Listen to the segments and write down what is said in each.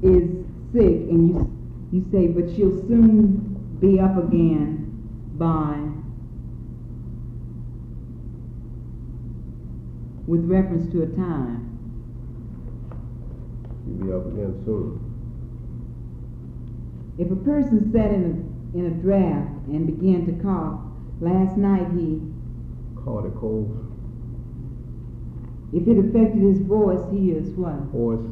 is sick, and you say, but she'll soon be up again by, with reference to a time. You'll be up again soon. If a person sat in a draft and began to cough, last night he Caught a cold. if it affected his voice, he is what? Hoarse.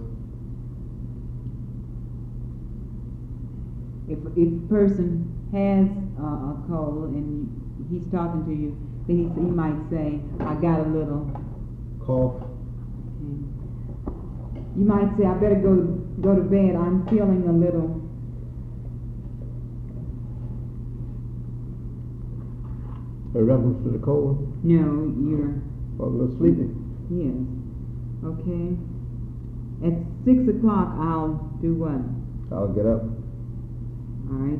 If a person has a cold and he's talking to you, then he might say, I got a little. Cough. Okay. You might say, I better go to bed. I'm feeling a little. In reference to the cold? No, you're. Or a little sleepy? Yes. Okay. At 6 o'clock, I'll do what? I'll get up. All right.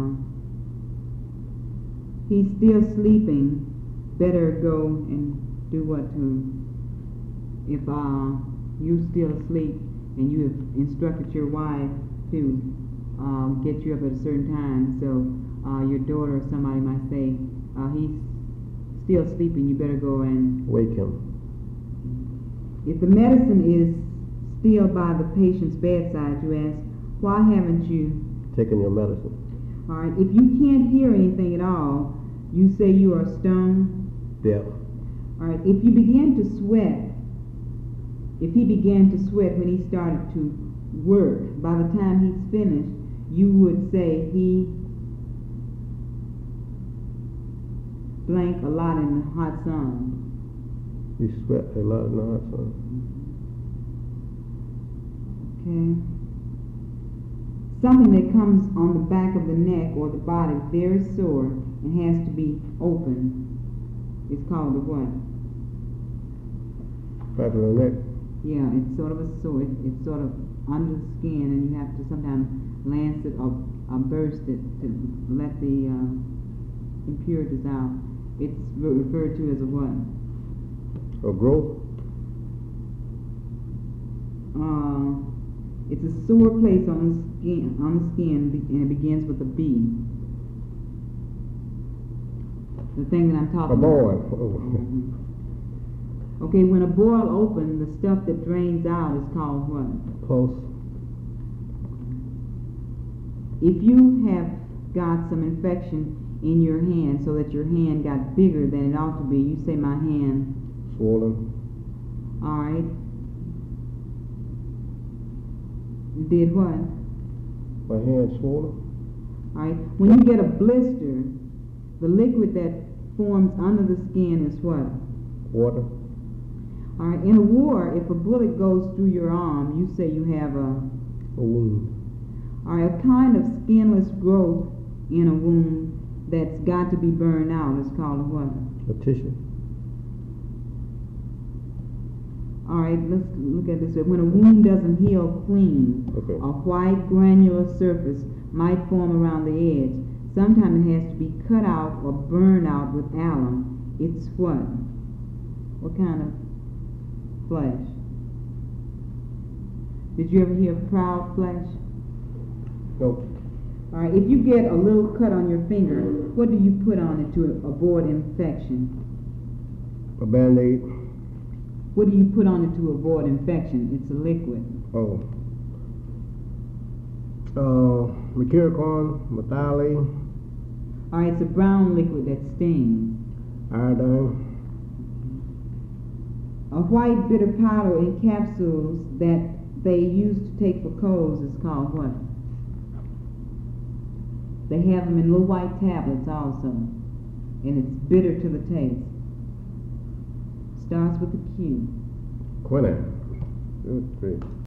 He's still sleeping. Better go and do what to him. If you're still asleep and you have instructed your wife to get you up at a certain time, so your daughter or somebody might say, he's still sleeping, you better go and wake him. If the medicine is still by the patient's bedside, you ask, why haven't you taken your medicine? All right. If you can't hear anything at all, you say you are stoned. Deaf. All right. If you begin to sweat, if he began to sweat when he started to work, by the time he's finished, you would say he blank a lot in the hot sun. He sweat a lot in the hot sun. Okay. Something that comes on the back of the neck or the body very sore and has to be opened is called a what? Back of the neck? Yeah, it's sort of a sore. It's sort of under the skin, and you have to sometimes lance it or burst it to let the impurities out. It's referred to as a what? A growth? It's a sore place on the skin, and it begins with a B. The thing that I'm talking about. A boil. Mm-hmm. Okay, when a boil opens, the stuff that drains out is called what? Pulse. If you have got some infection in your hand so that your hand got bigger than it ought to be, you say my hand. Swollen. All right. Did what? My hand swollen. All right. When you get a blister, the liquid that forms under the skin is what? Water. All right. In a war, if a bullet goes through your arm, you say you have a wound. All right. A kind of skinless growth in a wound that's got to be burned out is called a what? A tissue. All right, let's look at this. When a wound doesn't heal clean, okay, a white granular surface might form around the edge. Sometimes it has to be cut out or burned out with alum. It's what? What kind of flesh? Did you ever hear of proud flesh? Nope. All right, if you get a little cut on your finger, what do you put on it to avoid infection? A Band-Aid. What do you put on it to avoid infection? It's a liquid. Oh. Mercurochrome, methylate. All right, it's a brown liquid that stings. Iodine. A white bitter powder in capsules that they use to take for colds is called what? They have them in little white tablets also, and it's bitter to the taste. Starts with a Q. Quinine. 2, 3.